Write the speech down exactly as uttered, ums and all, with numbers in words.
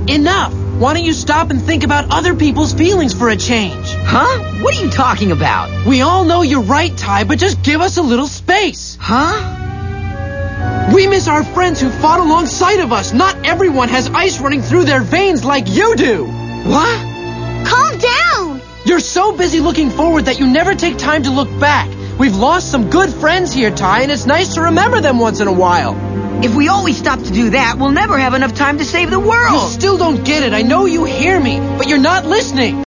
enough. Why don't you stop and think about other people's feelings for a change? Huh? What are you talking about? We all know you're right, Ty, but just give us a little space. Huh? We miss our friends who fought alongside of us. Not everyone has ice running through their veins like you do. What? Calm down. You're so busy looking forward that you never take time to look back. We've lost some good friends here, Ty, and it's nice to remember them once in a while. If we always stop to do that, we'll never have enough time to save the world. You still don't get it. I know you hear me, but you're not listening.